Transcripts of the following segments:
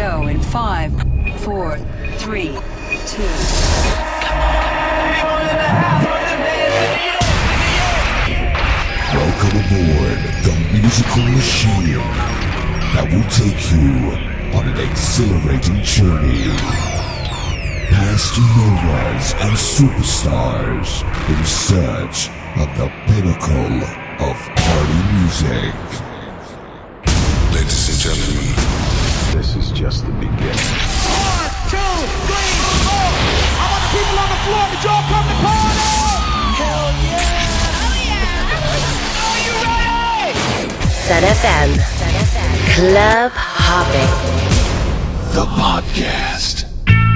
go in 5, 4, 3, 2. Welcome aboard the musical machine that will take you on an exhilarating journey past novas and superstars in search of the pinnacle of party music. Ladies and gentlemen, this is just the beginning. 1, 2, 3, 4. I want the people on the floor to y'all come to party. Hell yeah! Oh yeah! Are you ready? Sun FM. Club Hopping. The podcast.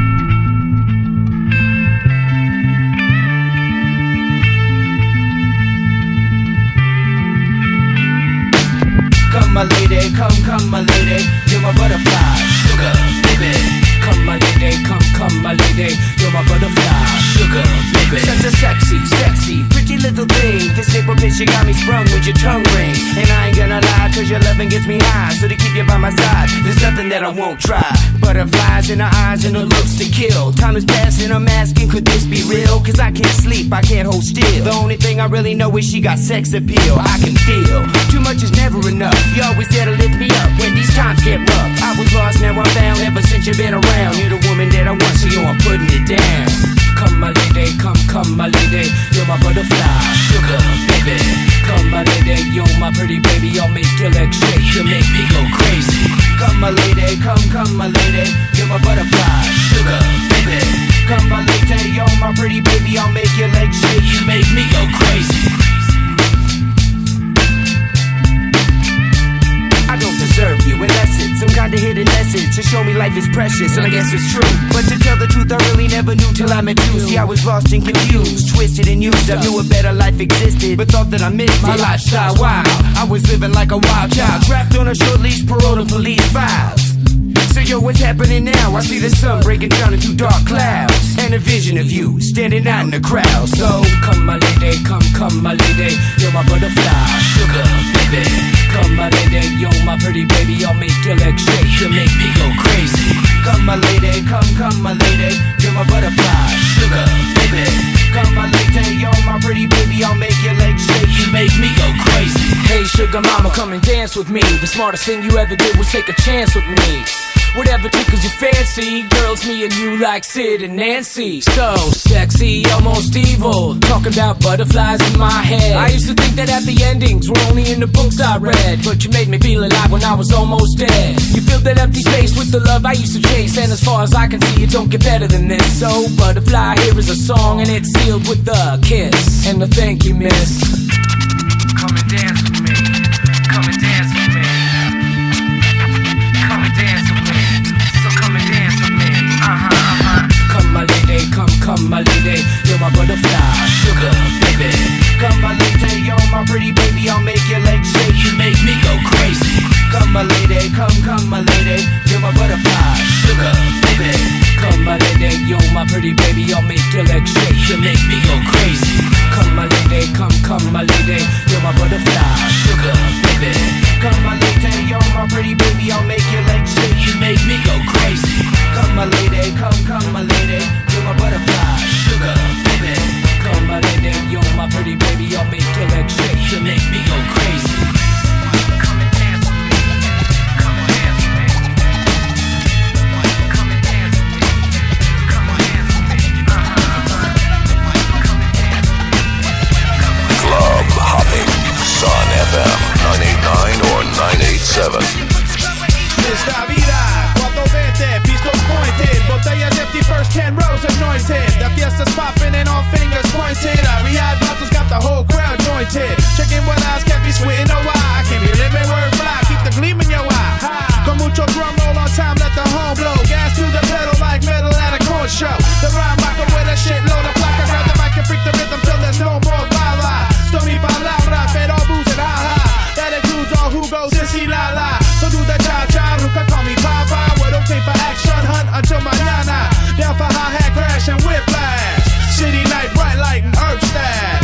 Come my lady, come my lady, you're my butterfly, sugar, baby. Come my lady, come my lady, you're my butterfly, sugar, baby. Such a sexy, pretty little thing. This April bitch, you got me sprung with your tongue ring. And I ain't gonna lie, cause your loving gets me high. So to keep you by my side, there's nothing that I won't try. Butterflies in her eyes and her looks to kill. Time is passing, I'm asking, could this be real? Cause I can't sleep, I can't hold still. The only thing I really know is she got sex appeal. I can feel, too much is never enough. You always there to lift me up when these times get rough. I was lost, now I'm found, ever since you've been around. You're the woman that I want, so yo, I'm putting it down. Come my lady, come my lady, you're my butterfly, sugar, baby. Come my lady, you're my pretty baby, I'll make your legs shake, you make me go crazy. Come my lady, come my lady, you're my butterfly, sugar, baby. Come my lady, you're my pretty baby, I'll make your legs shake, you make me go crazy. I don't deserve you unless it's some kind of hidden message to show me life is precious, and I guess it's true. But to tell the truth, I really never knew till I met you. See, I was lost and confused, twisted and used. I knew a better life existed, but thought that I missed my lifestyle. Wow, I was living like a wild child, trapped on a short leash, parole to police files. So yo, what's happening now? I see the sun breaking down into dark clouds, and a vision of you standing out in the crowd. So come my lady, come my lady, you're my butterfly, sugar, baby. Come my lady, you're my pretty baby, I'll make your legs shake, you make me go crazy. Come my lady, come my lady, you're my butterfly, sugar, baby. Come my lady, you're my pretty baby, I'll make your legs shake, you make me go crazy. Hey sugar mama, come and dance with me. The smartest thing you ever did was take a chance with me. Whatever tickles your fancy, girls, me and you like Sid and Nancy. So sexy, almost evil, talking about butterflies in my head. I used to think that happy endings were only in the books I read, but you made me feel alive when I was almost dead. You filled that empty space with the love I used to chase, and as far as I can see, it don't get better than this. So butterfly, here is a song, and it's sealed with a kiss and a thank you, miss. Come and dance with me, come and dance with me, come and dance with me. Come my lady, come my lady, you're my butterfly, sugar, baby. Come my lady, you're my pretty baby, I'll make your legs shake, you make me go crazy. Come my lady, come my lady, you're my butterfly, sugar, baby. Come my lady, you're my pretty baby, I'll make your legs shake, you make me go crazy. Come my lady, come my lady, you're my butterfly, sugar, baby. Come my lady, you're my pretty baby, I'll make your legs shake, you make me go crazy. Come my lady, come my lady, you're my butterfly, sugar, baby. Come my lady, you're my pretty baby, I'll make your legs shake, you make me go crazy. Come and dance with me, come and dance with me, come and dance with me, come and dance with me, come and dance with me. Club Hopping, Sun FM 989 or 987. Esta vida, cuando vete, pistols pointed, botellas empty, first 10 rows anointed. The fiesta's popping and all fingers pointed. Our Riyadh bottles got the whole crowd jointed. Chicken with eyes can't be sweet in no eye. Can't be living word fly, keep the gleam in your eye. Con mucho drum roll on time, let the horn blow. Gas to the pedal like metal at a corn show. The rhyme rocker with a shitload of placa. Grab the mic and freak the rhythm till there's no more bala. Stomy palabra, pero booze and ha-ha. That includes all who goes sissy la la. So do the cha-cha, Ruka call me Papa. We're okay for action, hunt until mañana. Down for hi-hat crash and whiplash. City night, bright light and herb stash.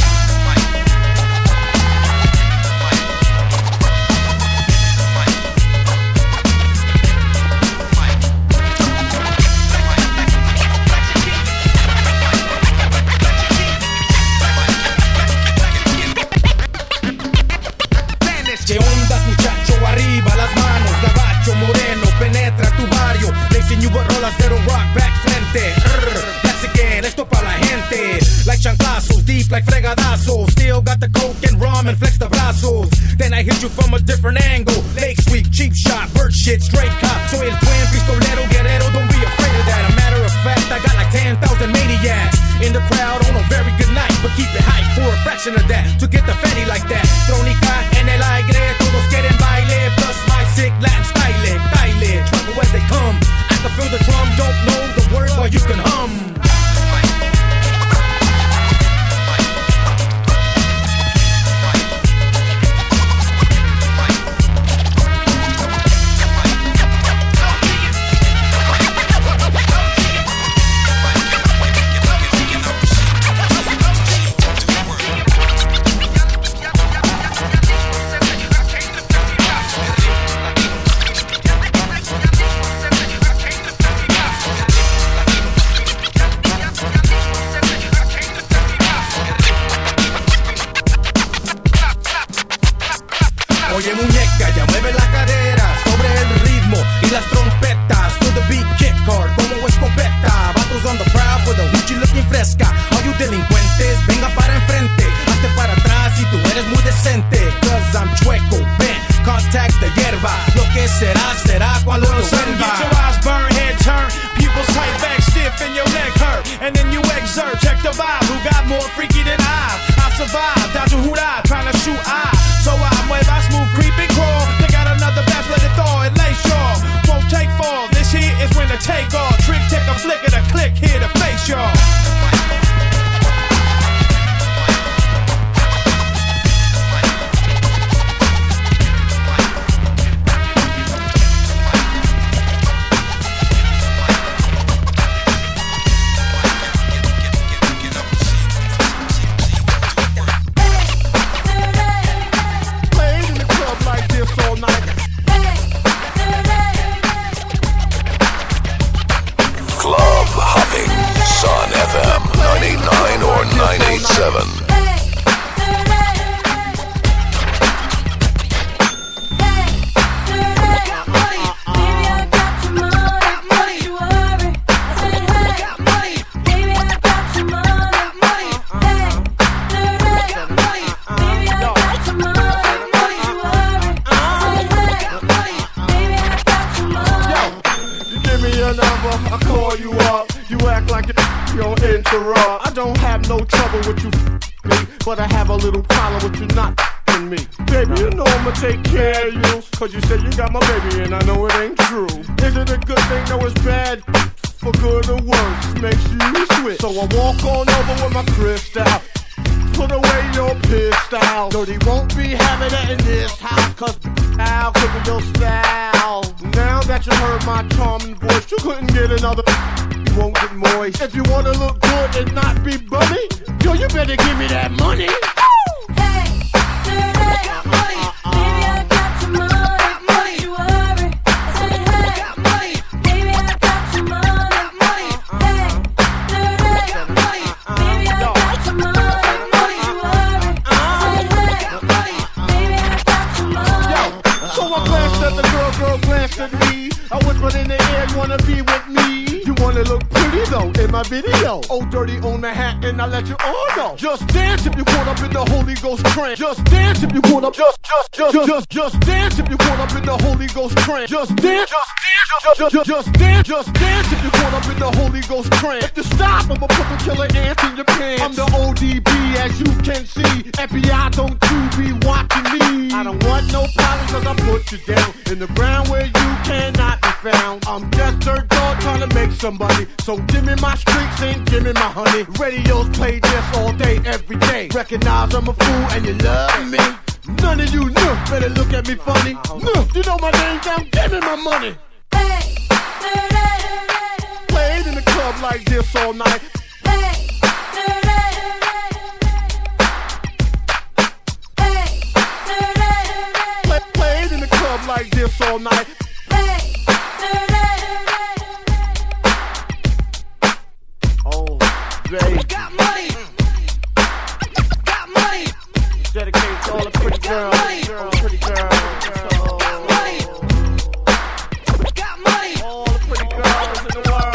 cero rock back frente. That's again, esto pa' la gente. Like chanclazos, deep like fregadazos. Still got the coke and rum and flex the brazos. Then I hit you from a different angle. Lake Sweep, cheap shot, bird shit, straight cop. Soy el buen pistolero, guerrero, don't be afraid of that. A matter of fact, I got like 10,000 maniacs in the crowd on a very good night. But keep it hype for a fraction of that. To get the fatty like that. Trónica en el aire, todos quieren baile. Plus my sick Latin style, baile. Trouble as they come. I can feel the drum, don't know the word, but you can hum. Oye muñeca, ya mueve la cadera sobre el ritmo y las trompetas. To the beat, kick hard como escopeta. Vatos on the prowl for the Gucci looking fresca. All you delincuentes, venga para enfrente. Hazte para atrás si tú eres muy decente. Cause I'm chueco, bent, contact the hierba. Lo que será, será cuando lo vuelva. Get your eyes burn, head turn, pupils tight back stiff and your neck hurt. And then you exert, check the vibe. Who got more freaky than I survived, down to Hurrah, trying to shoot So I mueva smooth, creep and crawl. They got another batch, let it thaw and lay shawl. Won't take fall, this here is when to take off. Trick, take a flick of the click, here to face y'all. Club hopping, Sun FM 989 or 987. I call you up, you act like you don't interrupt. I don't have no trouble with you me, but I have a little problem with you not me. Baby, you know I'ma take care of you, cause you said you got my baby and I know it ain't true. Is it a good thing? No, it's bad. For good or worse, makes you switch. So I walk on over with my crystal. Put away your pistol. Dirty won't be having that in this house, cause I'll cook your style. Now that you heard my charming voice, you couldn't get another. You won't get moist. If you wanna look good and not be bummy, yo, you better give me that money. I whispered in the air, you wanna be with me? You wanna look pretty though in my video. Oh, dirty on the hat, and I let you all know. Just dance if you want up in the Holy Ghost trance. Just dance if you want up. Just dance if you want up in the Holy Ghost trance. Just dance if you want up in the Holy Ghost trance. If you stop, I'ma put the killer ants in your pants. I'm the ODB, as you can see. FBI, don't you be watching me. I don't want no problems, cause I put you down in the ground where you cannot be found. I'm just dirt dog trying to make somebody. So give me my streaks and give me my honey. Radios play this all day, every day. Recognize I'm a fool and you love me. None of you better look at me funny. You know my name down, give me my money. Played in the club like this all night. Played in the club like this all night. Oh, baby. Got money. Got money. Dedicated to all the pretty girls. Pretty girls. Got money. Got money. All the pretty girls in the world.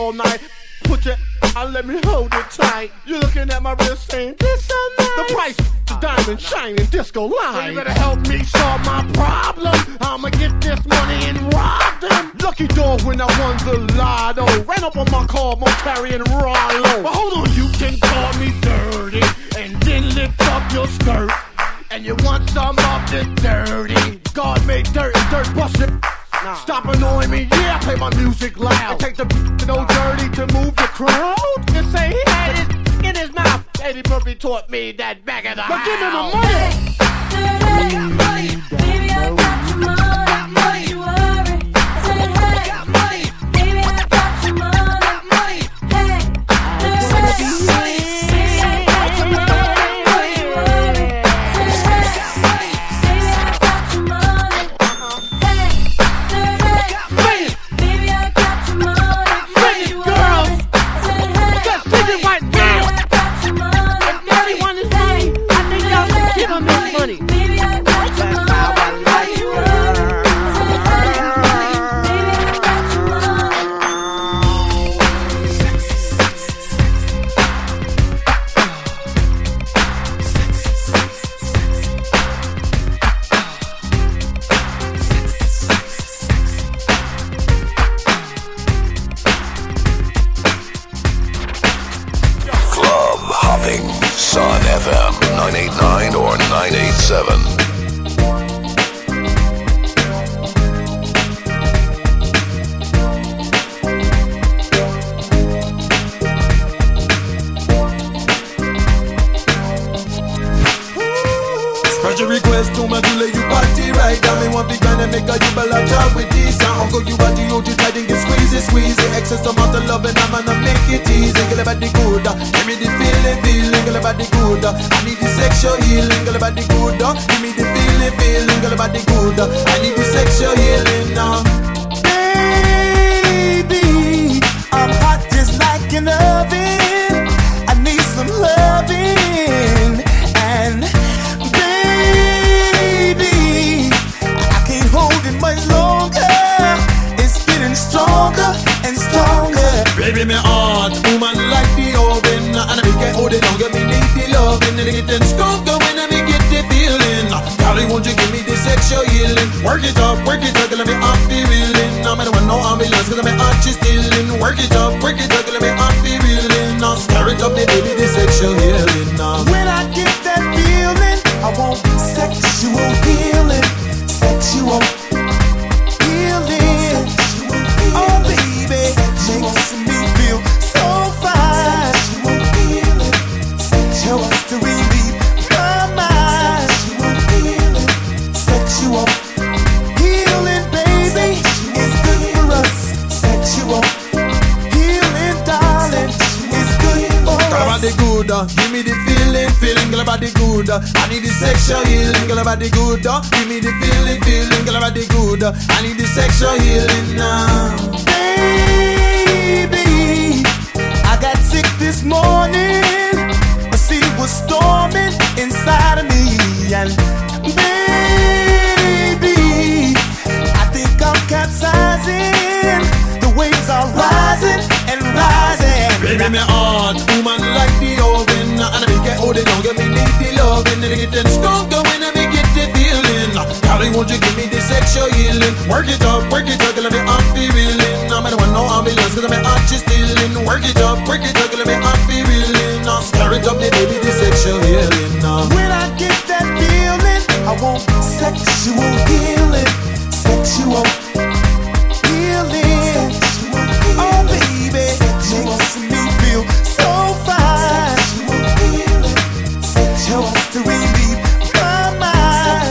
all night. Put your let me hold it tight. You're looking at my wrist saying, this so nice. The price, the diamond shining disco line. Well, you better help me solve my problem. I'ma get this money and rob them. Lucky dog when I won the lotto. Ran up on my car, I'm carrying Rollo. But hold on, you can call me dirty and then lift up your skirt. And you want some of this dirty. God made dirt and dirt busted. Stop annoying me, yeah, I play my music loud. And take the no dirty to move the crowd. And say he had it in his mouth. Eddie Murphy taught me that back of the house. But give me the money. I got money. Baby, I got your money. Got money. You worry. I said, hey. Got money. Baby, I got your money. Got money. Hey. Sun FM 989 or 987. Special request to my Julie, you party right now. Me want big man and make a you bella job with this. Uncle, you body, you just try to get squeezy. Excess amount of love and I'm gonna make it easy. Girl, about the good, give me the feeling. Girl, about the good, I need the sexual healing. Girl, about the good, give me the feeling. Girl, about the good, I need the sexual healing now. Baby, I'm hot just like an oven. I need some loving and. Much longer, it's getting stronger and stronger. Baby, my heart, woman like the oven, and I make it hold it longer. Me need the loving, and it getting stronger when I get the feeling. Golly, won't you give me the sexual healing? Work it up, let me off the reeling. I'm in no ambulance, cause my heart is stealing. Work it up, let me off the reeling. Now stir it up, me baby, the sexual healing. Now when I get that feeling, I want sexual healing, sexual. Oh baby, makes me feel so fine. Helps to relieve my mind. Sexual healing, baby, is good for us. Sexual healing, darling, is good for us. Girl, about the good, give me the feeling, girl, about the good. I need the sexual healing, girl, about the good. Give me the feeling, girl, about the good. I need the sexual healing now. Baby, I got sick this morning. A sea was storming inside of me, and baby, I think I'm capsizing. The waves are rising and rising. Baby, my heart, woman like the oven, and I make it hold it longer. Me need the loving, and it getting stronger when I make it the feeling. Golly, won't you give me the sexual healing? Work it up, let me off the reeling. I'm in no ambulance, cause my heart is stealing. Work it up, let me off the reeling. Now stir it up, me baby, the sexual healing. Now when I get that feeling, I want sexual healing, sexual healing. Oh baby, makes me feel so fine. Helps to relieve my mind.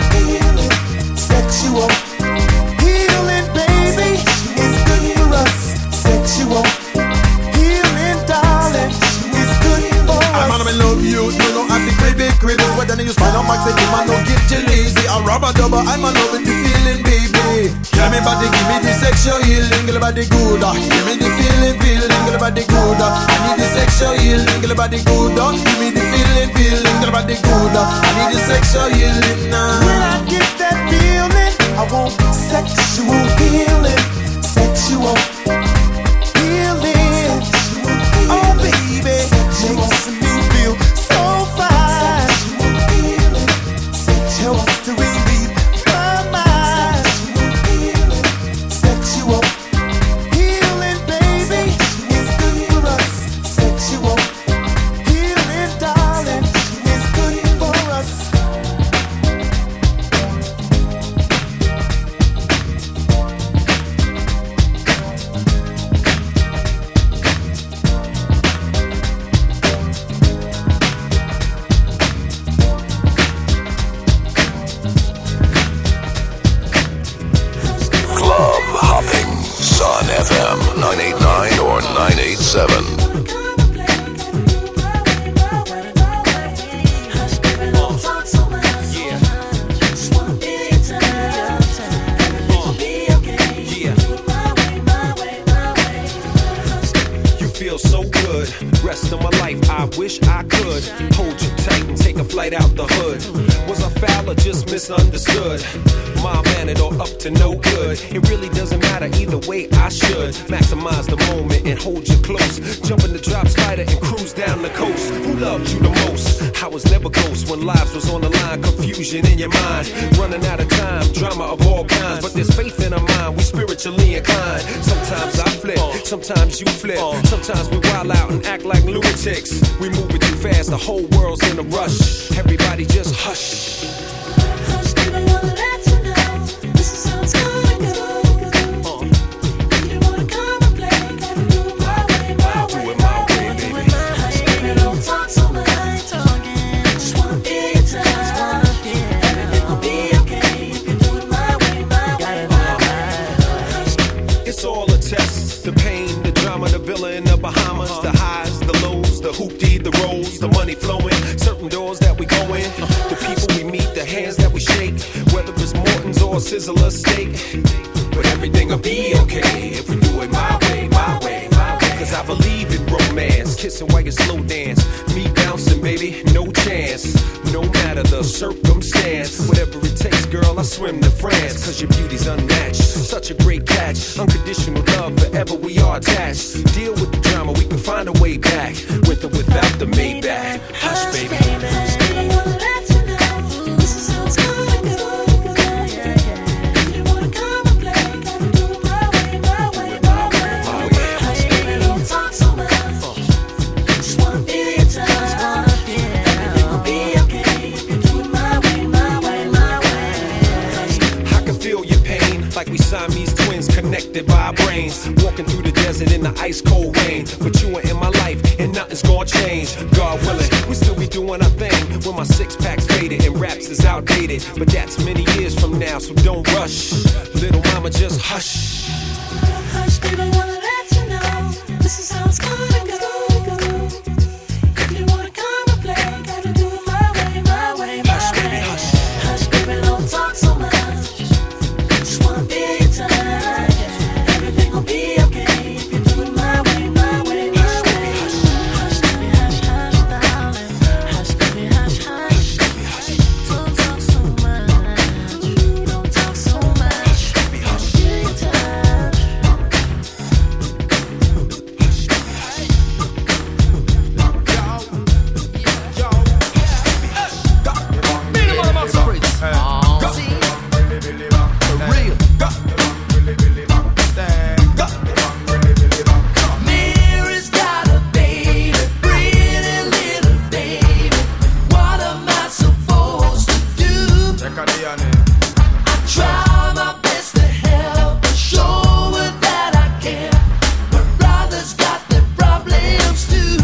Sexual healing, baby, is good for us. Sexual healing, darling, is good for us. I'm gonna love you, you know I'm the baby critters. But then you spend on my second, man, don't get you lazy. I rubber double, I'm a loving the feeling, baby. Give me body, give me the sexual healing, girl, about the good. Give me the feeling, girl, about the good. I need the sexual healing, girl, about the good. Give me the feeling, girl, about the good. I need the sexual healing now. When I get that feeling, I want sexual healing, sexual healing. Feel so good, rest of my life I wish I could hold you tight and take a flight out the hood. Was I foul or just misunderstood? Mild-mannered or up to no good? It really doesn't matter either way, I should maximize the moment and hold you close. Jump in the drop slider and cruise down the coast. Who loved you the most? I was never ghost when lives was on the line. Confusion in your mind, running out of time, drama of all kinds. But there's faith in our mind, we spiritually inclined. Sometimes I flip, sometimes you flip. Sometimes we wild out and act like lunatics. We move it too fast, the whole world's in a rush. Everybody just hush. Hush, baby, wanna let you know this is how it's gonna go. If you wanna come and play, gotta do it my way, my way. Do it my way, baby. Hush, baby, don't talk so much. Just wanna feel your touch. Everything will be okay if you do it my way, my way, my way. It's all a test. The pain, the drama, the villain, the Bahamas, the highs, the lows, the hoopty, the rolls, the money flowing, certain doors that we go in, the people we meet, the hands that we shake, whether it's Morton's or Sizzler steak. But everything'll be okay if we do it my way, my way, my way. Cause I believe in romance, kissing while you slow dance, me bouncing, baby, no chance. No matter the circumstance, whatever it takes, girl, I swim to France. Cause your beauty's unmatched, such a great catch. Unconditional love, forever we are attached. Deal with the drama, we can find a way back, with or without the Maybach. Hush, baby. Hush, baby, wanna let you know this is how it's gonna go. If you wanna come and play, gotta do it my way, my way, my way. Hush, baby, don't talk so much. Just wanna feel your touch. Everything will be okay if you do it my way, my way, my way. I can feel your pain, like we Siamese twins connected by our brains. Walking through the desert in the ice cold rain. But you are in my life and nothing's gonna change. God willing, we still be doing our thing when my six-pack's faded and raps is outdated. But that's many years from now, so don't rush. Little mama, just hush. Hush, baby, wanna let you know this is how it's gonna go. If you wanna come and play, gotta do it my way, my way, my Hush, way. baby, hush. Hush, baby, don't talk so much. Just wanna feel your touch. Everything will be okay if you do it my way, my way, my way. Hush, baby, hush, hush, darling. Hush, baby, hush, hush. Don't talk so much. Don't talk so much. Feel your touch. Mary's got a baby, pretty little baby. What am I supposed to do? I try my best to help her, show her that I care. But brothers got their problems too.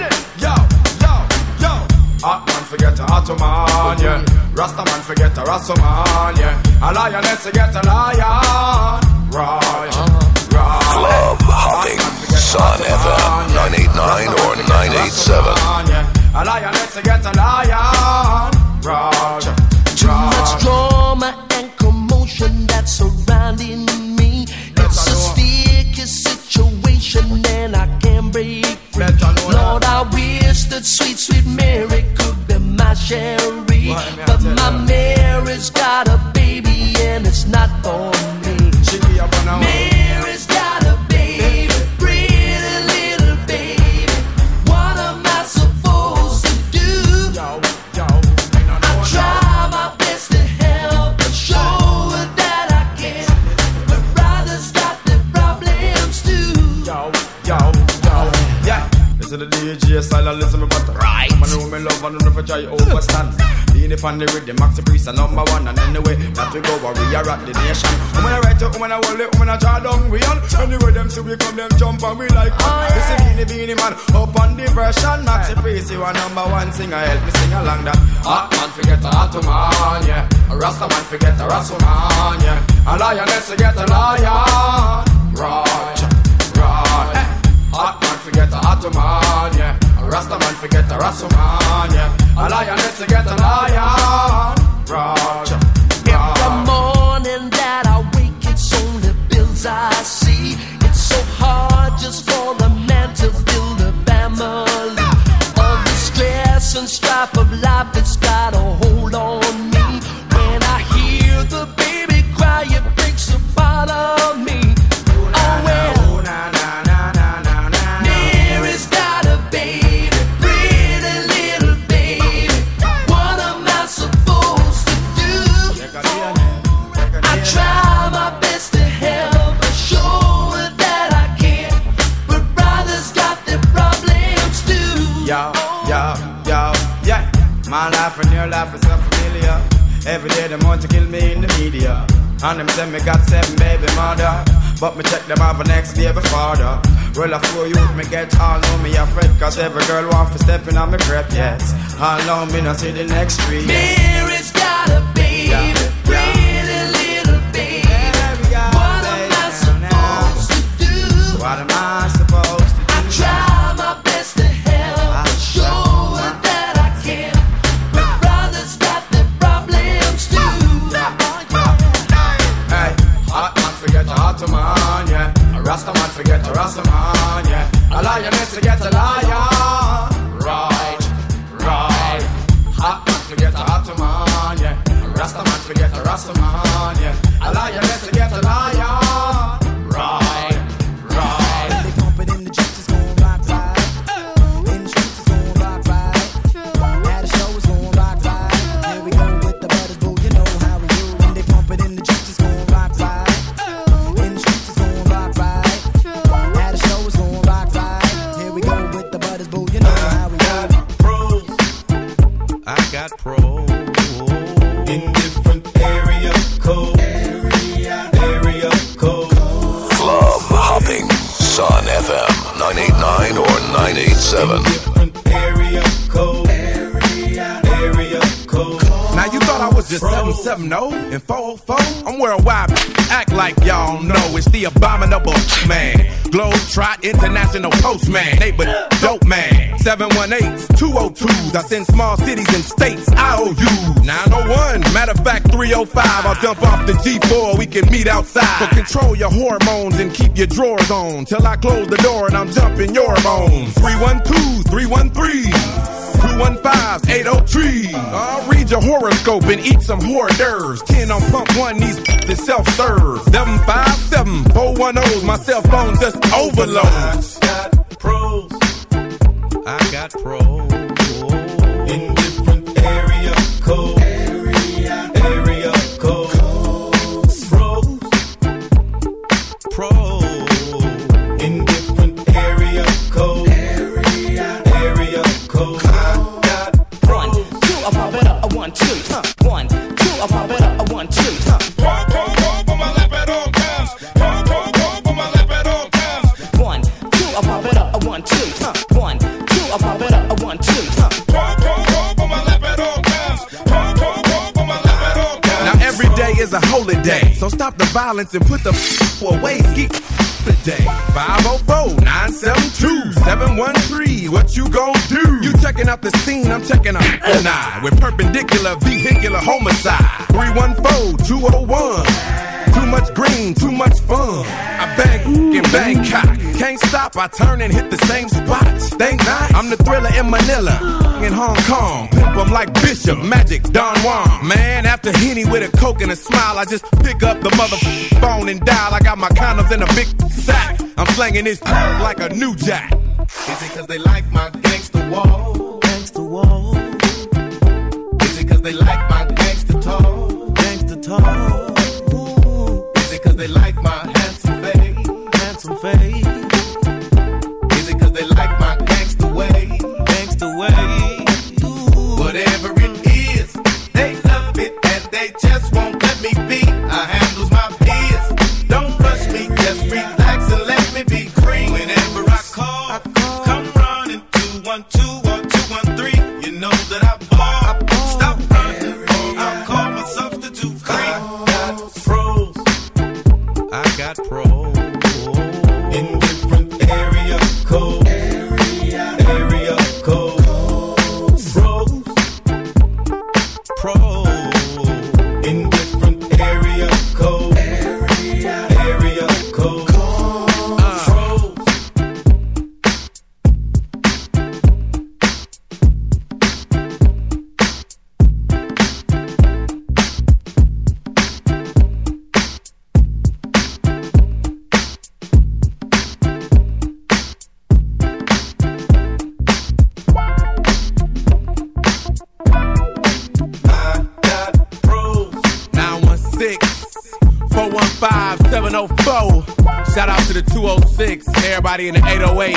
Hot man forget a hot man, yeah. Rasta man forget a Rasta man, yeah. A lioness forget a lion, right, right. Club hopping, Sun FM 989 or 987. A lioness forget a lion, right, Too much drama and commotion that's surrounding me. It's a sticky situation and I can't break free. Lord, I wish that sweet, sweet Mary could be my Sherry. But my Mary's got a baby and it's not for me. Mary's got a baby, pretty little baby. What am I supposed to do? I try my best to help her, show her that I care. But brothers got their problems too. yeah. Listen to the DJ style and listen to me butter. Right. Man who me love and never try overstand. Being if on the rhythm, Maxi Priest a number one. And anyway, that we go where we are at the nation. When I write it, when I hold it, when I draw down, we on. Anyway, them see we come, them jump and we like one. This is Beanie man, up on the version. Maxi Priest, you a number one singer, help me sing along that. Hot man forget a hot man, yeah. A Rasta man forget a Rasta man, yeah. A lioness forget a lion, right, right. Hot man forget forget a Ottoman, yeah. A Rasta man forget a Rasta man, yeah. A lioness forget a lion. Roger, the morning that I wake, it's only bills I see. It's so hard just for a man to build a family. All the stress and strife of life, it's got a hold on me. When I hear the baby cry, it breaks a part of me. Oh well, Mary's got a baby, pretty little baby. What am I supposed to do? I try my best to help her, show her that I care, but brothers got their problems too. Yo, yeah. My life and your life is so familiar. Every day them want to kill me in the media. And them say me got 7 baby mother, but me check them out for next baby father. Well, I fool youth me get all know me afraid, cause every girl want for stepping on me crep, yes. All know me not see the next street. Mary's got a baby, pretty little baby. What am I supposed to do? What am I supposed to do? I try my best to help, show her that I care, but brothers got their problems too. Hey, hot man forget a Ottoman, yeah. A Rasta man forget a Rasta man, yeah. A lioness forget a lion. Right. Hot man forget a Ottoman, yeah. A Rasta man forget a Rasta man, yeah. A lioness forget a lion. Right. They pump it in the streets, it's gon' rock right. In the streets, it's gon' rock right. At the show, it's gon' rock right. Here we go with the butters, boo, you know how we do. When they pump it in the streets, it's gon' rock right. In the streets, it's gon' rock right. At the show, it's gon' rock right. Here we go with the butters, boo, you know how we do. I got pros in different area code. Club hopping, Sun FM 989 or 987. Different area code. Now you thought I was just 770 and 404? I'm worldwide, act like y'all know it's the abominable man. Globetrot International Postman, neighbor dope man. 718s, 202s, I send small cities and states IOUs. 901, matter of fact 305, I'll jump off the G4, we can meet outside. So control your hormones and keep your drawers on till I close the door and I'm jumping your bones. 312, 313. 215-803. I'll read your horoscope and eat some hors d'oeuvres. 10 on pump 1, these is self-serve. 757-410's my cell phone just overloads. I got pros in different area code. Pros in different area code. One, two, I pop it up, 1, 2, Put my lap at all times. Put my lap at all times. 1, 2, I pop it up, 1, 2, 1, 2, I pop it up, 1, 2, Put my lap at all times. Put my lap at all times. Now every day is a holy day, so stop the violence and put the away. Ski today. 504-972-713. What you gon' do? You checking out the scene, I'm checking out an eye with perpendicular vehicular homicide. 314-201. Too much green, too much fun. I bang in Bangkok. Can't stop, I turn and hit the same spot. Think not, I'm the thriller in Manila. In Hong Kong, pimp 'em like Bishop, Magic, Don Juan. Man, after Henny with a Coke and a smile, I just pick up the phone and dial. I got my condoms in a big sack. I'm slanging this like a new jack. Is it cause they like my gangster wall? Gangster wall. Is it cause they like my gangster talk? Gangster talk. Is it cause they like my handsome face? Handsome face. Is it cause they like my gangster way? Gangster way. Whatever it is, they love it and they just won't let me be. I handles my peers. Don't rush me, just relax and let me be green. Whenever I call, come running 212 or 213. You know that I ball. Stop running, I'll call my substitute free. I got pros in different area codes. 205, 704. Shout out to the 206, everybody in the 808.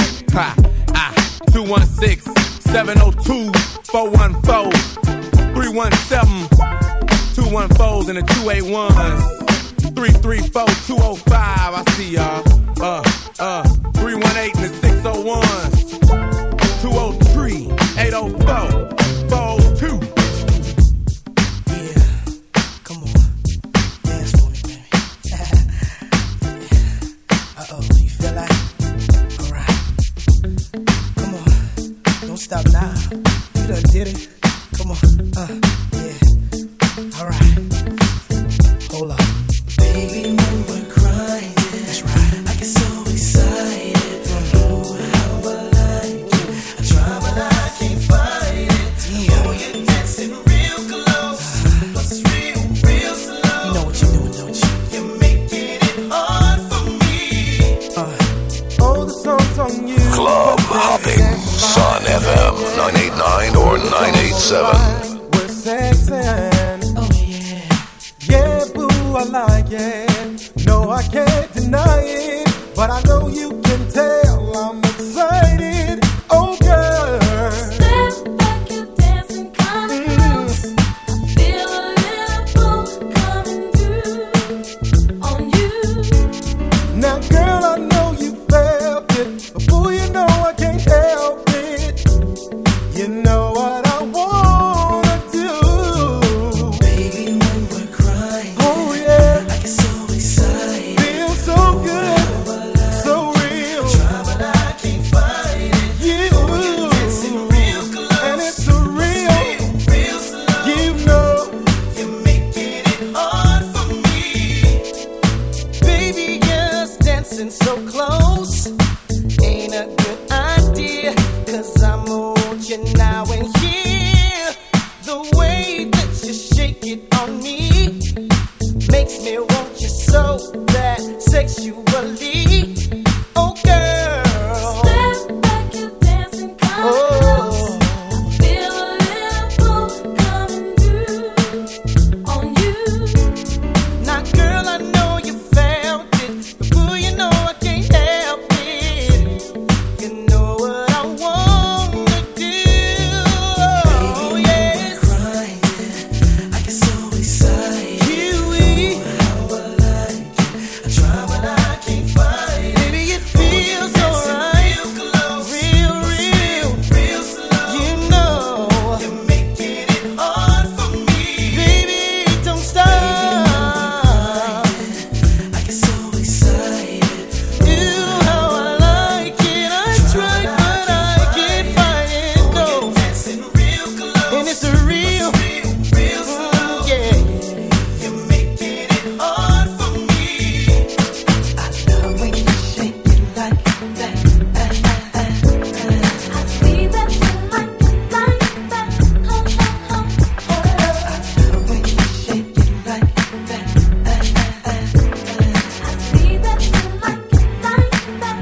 216, 702, 414, 317, 214s and the 281s. 334, 205, I see y'all. 318 and the 601s. 203, 804, 402. Stop now. You done did it. Come on. Yeah. Alright. Hold up. Baby, when we're crying, that's right. I get so excited. Oh, how I like it. I try, but I can't fight it. Oh, you're dancing real close. Plus it's real slow. You know what you're doing, don't you? You're making it hard for me. Oh, the song's on you. Club hopping. Sun FM 989 or 987. We're sexing. Oh yeah. Yeah, boo, I like it. No, I can't deny it. But I know you can tell I'm excited. Oh, girl. Step back, you're dancing kinda close. I feel a little pull coming through on you. Now, girl, I know you felt it. But boo, you know I can't help it. You know what I wanna do. Baby, when we're crying, oh yeah, I get so excited. Feel so good, so real. I try, but I can't fight it. You, you're dancing real close. And it's so real, real slow. You know, you're making it hard for me. Baby, you're dancing so close. Ain't a good idea, 'cause I'm on you now and here. The way that you shake it on me makes me want you so bad sexually. Oh girl, Step back, you're dancing kinda close. I feel a little pull coming through on you. now girl, I know you felt it, but boo, you know I can't help it. You know what I wanna do. Oh yes, I get so excited. Kiwi, how I like it. I try, but I can't fight it. Baby, it feels alright. Real, real slow. You know you're making it hard for me. Baby, don't stop. I get so excited. Ooh, how I like it. I tried, but I can't find it. No, and it's a real, yeah. You're making it hard for me. I love when you shake it like that. I see that you like it like that. I love when you shake it like that. I see that you like it like that.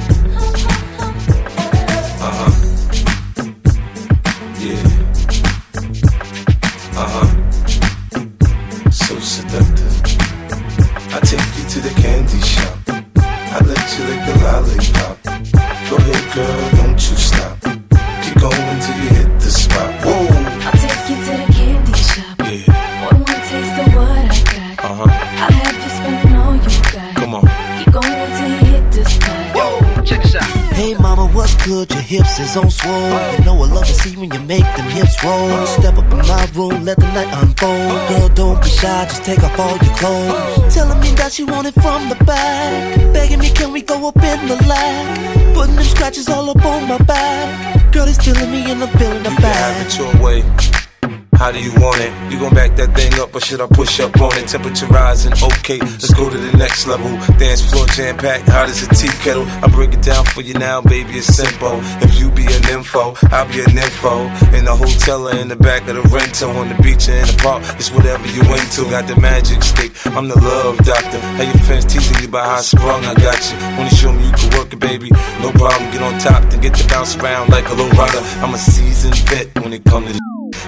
Yeah. So seductive. I take you to the candy shop. I let you lick the lollipop. Go ahead, girl, don't you stop. Keep going till you hit the spot. Whoa. I'll take you to the candy shop. Yeah. One taste of what I got. I'll have you spending all you got. Come on. Keep going till you hit the spot. Check this out. Hey mama, what's good? Your hips is on swole. You know I love to see when you make them hips roll. Step up in my room, let the night unfold. Girl, don't be shy, just take off all your clothes. Telling me that you want it from the back. Begging me, can we go up in the lag? Putting them scratches all up on my back. Girl, it's feeling me and I'm feeling the You can back. have it your way. How do you want it? You gon' back that thing up or should I push up on it? Temperature rising, okay, let's go to the next level. Dance floor jam packed, hot as a tea kettle. I break it down for you now, baby, it's simple. If you be an info, I'll be an info. In the hotel or in the back of the rental, on the beach or in the park, it's whatever you into. Got the magic stick, I'm the love doctor. How your friends teasing you about how I sprung, I got you. Wanna show me you can work it, baby? No problem, get on top, then get to bounce around like a low rider. I'm a seasoned vet when it comes to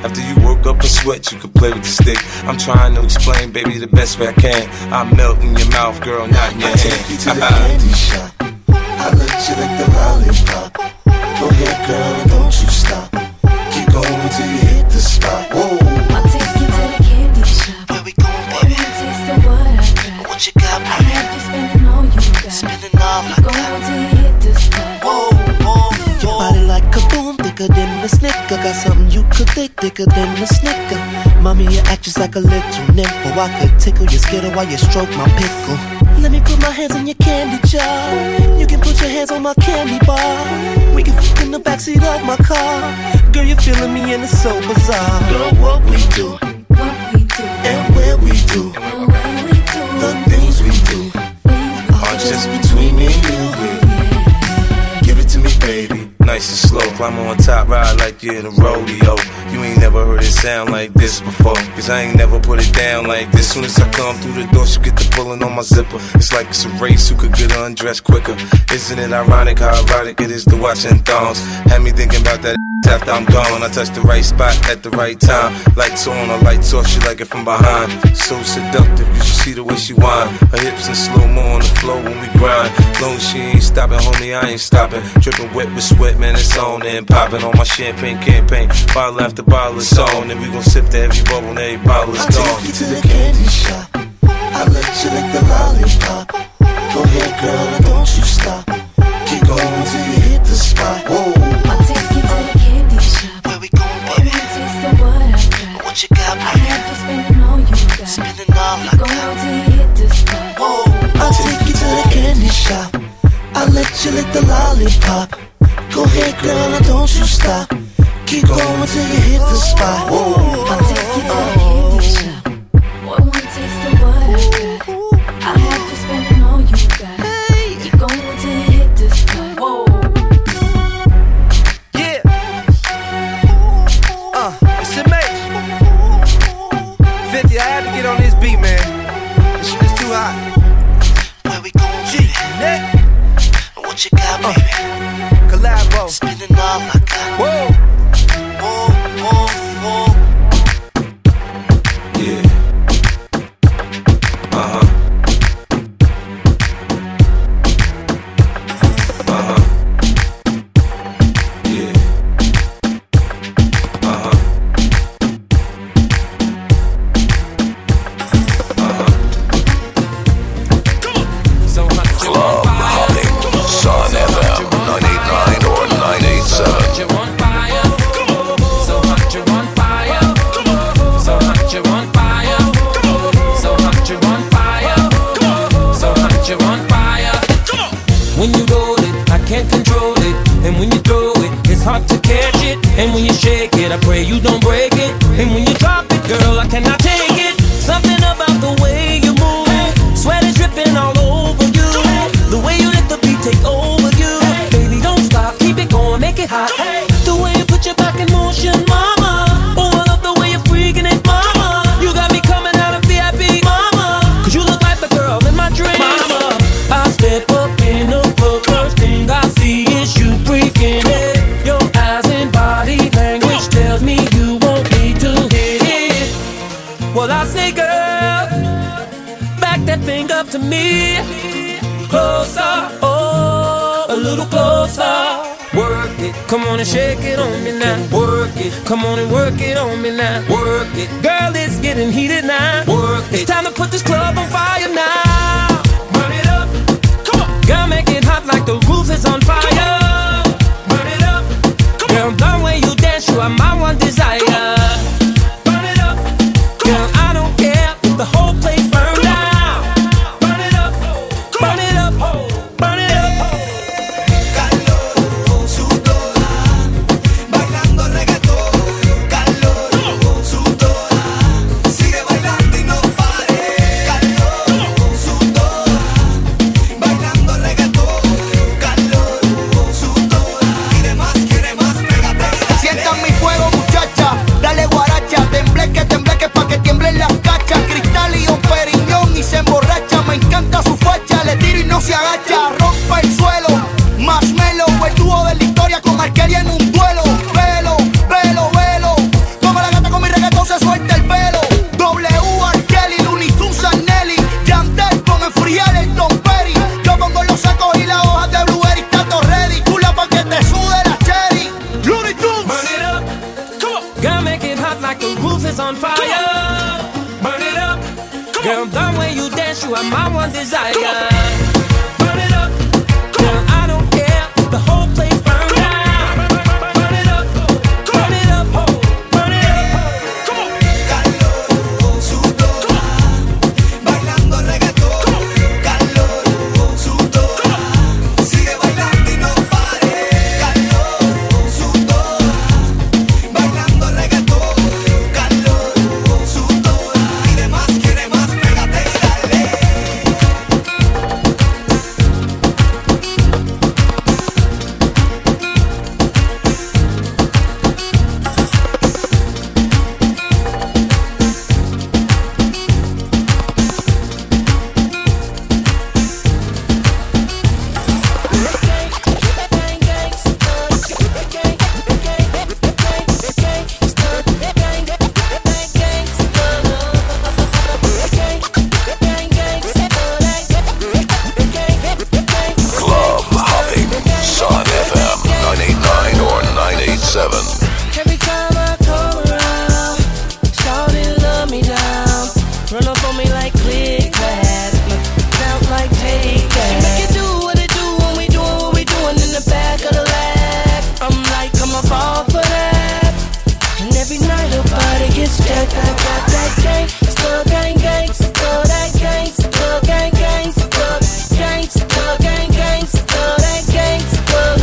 After you work up a sweat, you can play with the stick. I'm trying to explain, baby, the best way I can. I'm melting in your mouth, girl, not in your hand. Take you to the candy shop. I let you lick the lollipop. Go ahead, girl, and don't you stop. Keep going till you hit the spot. Whoa. I'll take you to the candy shop. Where we going, baby? One taste of what I got. What you got, baby? I have you spending all you got. Spending all I got. Going till you hit the spot. Whoa, whoa. Your body like a boom, thicker than a snicker. Got something you could think, thicker than a snicker. Mommy, you act just like a little nympho. I could tickle your skittle while you stroke my pickle. Let me put my hands in your candy jar. You can put your hands on my candy bar. We can f*** in the backseat of my car. Girl, you're feeling me and it's so bizarre. Girl, what we do, and where we do, the things we do are just between me and you, baby. Give it to me, baby. Nice and slow, climb on top, ride like you're in a rodeo. You ain't never heard it sound like this before, cause I ain't never put it down like this. Soon as I come through the door, she get the pulling on my zipper. It's like it's a race, who could get undressed quicker. Isn't it ironic how erotic it is to watch in thongs? Had me thinking about that after I'm gone. I touch the right spot at the right time. Lights on or lights off, she like it from behind. So seductive, you should see the way she whine. Her hips in slow-mo on the floor when we grind. Long as she ain't stopping, homie, I ain't stopping. Dripping wet with sweat, man, it's on and popping on my champagne campaign. Bottle after bottle, it's on. And we gon' sip to every bubble and every bottle is gone. I'll take you to the candy shop. I'll let you lick the lollipop. Go ahead, girl, and don't you stop. Keep going till you hit the spot. Whoa. I'll take you to the candy shop. Where we going, baby? One taste of what I got. What you got, baby? I have you spending all you got. Spending all I got. Going till you hit the spot. Whoa. I'll take you to the candy shop. I'll let you lick the lollipop. Go ahead, girl, and don't you stop. Keep going till you hit the spot. Whoa. I'll take you to the candy shop. One taste of what I got. I have you spending all you got. Keep going till you hit the spot. Whoa. Yeah. It's a mate. 50, I had to get on this beat, man. It's too hot. Where we going, baby? What you got, baby? Collabo. Spending all I got. Whoa. Yeah. Club hopping, Sun FM 989 or 987. When you roll it, I can't control it. And when you throw it, it's hard to catch it. And when you shake it, I pray you don't break it. And when you drop it, girl, I cannot take it. Something about the way you move, sweat is dripping all over you. The way you let the beat take over you. Baby, don't stop, keep it going, make it hot. The way you put your back in motion, mama. Oh, I love the way you're freaking it, mama. You got me coming out of VIP, mama. Cause you look like the girl in my dreams, mama. I step up in the club, first thing I see is you freaking it. Your eyes and body language tells me you want me to hit it. Well, I say, girl, back that thing up to me. Closer, oh, a little closer. Work it, come on and shake it on me now. Work it, come on and work it on me now. Work it, girl, it's getting heated now. Work it, it's time to put this club on fire now. Run it up, come on. Girl, make it hot like the roof is on fire. Run it up, come on. Girl, the way you dance, you are my one desire. Run it up, girl, I don't care if the whole place burns down. Burn it up, burn it up, burn it up. Calor, sudora, bailando reggaetón. Calor, sudora, sigue bailando y no pare. Calor, is on fire. Burn it up. Girl, the way you dance, you are my one desire. Burn it up. Girl, I don't care. The whole place burn down. Burn it up. Burn it up. Burn it up. Come on. Calor, sudor, bailando reggaetón. Calor, sudor, sigue bailando y no pare. Calor, sudor, bailando reggaetón. Calor, sudor, pide más, quiere más, pégate y dale. Club hopping. Sun FM 989 or 987. Every time I come around, shawty love me down. Run up on me like click clack, count like take that. She make it do what it do when we doing what we doing in the back of the lag. I'm like, come up off for that. And every night her body gets jacked. I got that gang, still gang gang, still that gang, still gang gang, still gang, still gang gang, still that gang, still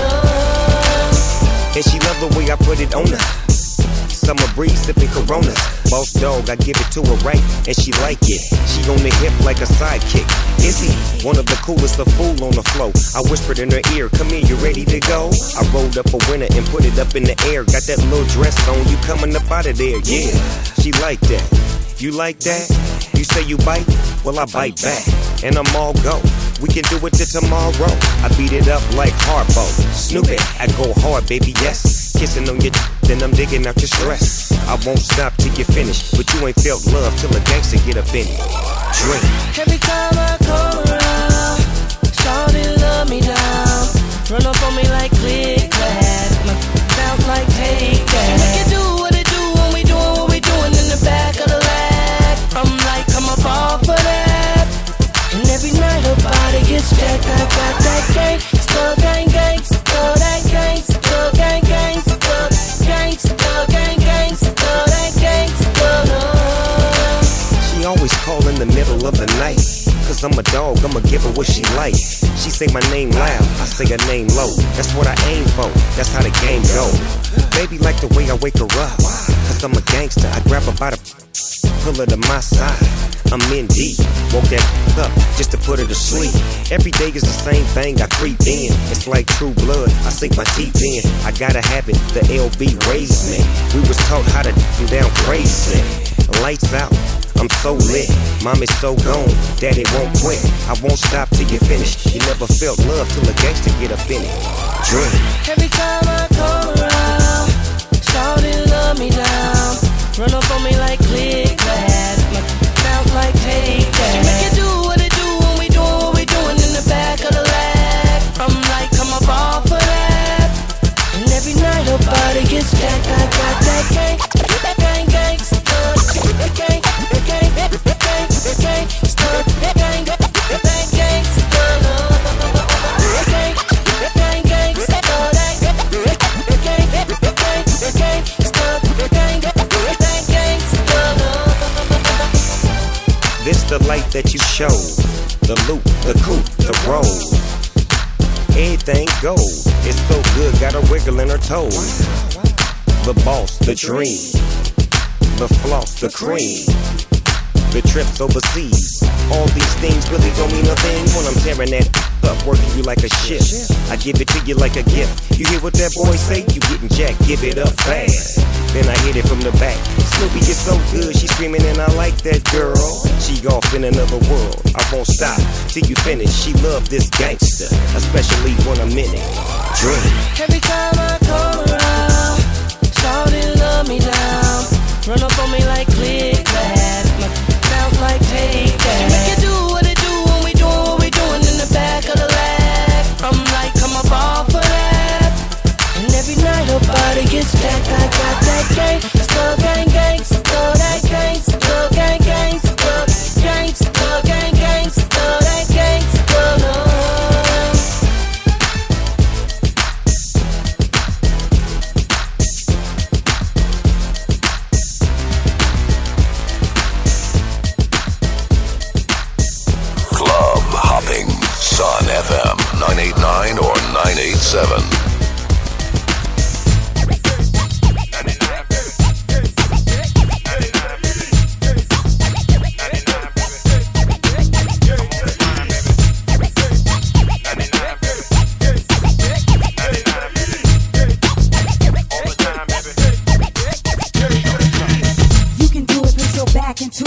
love. And she love the way I put it on her. Summer breeze sipping Corona. Boss dog, I give it to her right, and she like it. She on the hip like a sidekick. Is he one of the coolest, a fool on the flow? I whispered in her ear, come here, you ready to go? I rolled up a winner and put it up in the air. Got that little dress on, you coming up out of there, yeah. She like that. You like that? You say you bite? Well, I bite back, and I'm all go. We can do it till tomorrow. I beat it up like Harpo. Snoop it, I go hard, baby, yes. Kissing on your then I'm digging out your stress. I won't stop till you finish, but you ain't felt love till a gangster get up in it. Drink. Every time I come around, shawty love me down. Run up on me like click clack, count like take that. She make it do what it do when we doing what we doing in the back of the lag. I'm like, come up off of that. And every night her body gets jacked. I got that gang, still gang gang, still that gang, still gang gang, still gang, still gang gang, still that gang, still love. She always call in the middle of the night. Cause I'm a dog, I'ma give her what she like. She say my name loud, I say her name low. That's what I aim for, that's how the game go. Baby like the way I wake her up. Cause I'm a gangster, I grab her by the pull her to my side. I'm in deep, woke that up just to put her to sleep. Every day is the same thing, I creep in. It's like true blood, I sink my teeth in. I gotta have it, the LB raised me. We was taught how to down crazy. Lights out, I'm so lit, mom is so gone, daddy won't quit. I won't stop till you finish. You never felt love till a gangster get up in it. Drink. Every time I come around, shawty love me down. Run up on me like click clack, count like take that. She make it do what it do when we doing what we doing in the back of the lag. I'm like, come up off of that. And every night her body gets jacked. I got that gang, gang, gang, still gang, gang, gang, gang, still gang, gang, gang, still love. Gang, gang, gang, still that gang, gang, gang, still gang, gang, gang, still love. This the light that you show, the loop, the coupe, the roll. Everything goes, it's so good, got her wiggling her toes. The boss, the dream, the floss, the cream, the trips overseas. All these things really don't mean a thing when I'm tearing that up, working you like a ship. I give it to you like a gift. You hear what that boy say? You getting jacked, give it up fast. Then I hit it from the back. Snoopy is so good, she screaming and I like that girl. She off in another world. I won't stop till you finish. She love this gangster, especially when I'm in it. Drink. Every time I come around, shawty love me down. Run up on me like click clack, count like take that. She make it do what it do when we doing what we doing in the back of the lag. I'm like, come up off of that. And every night her body gets jacked. I got that gang, still gang gang, still that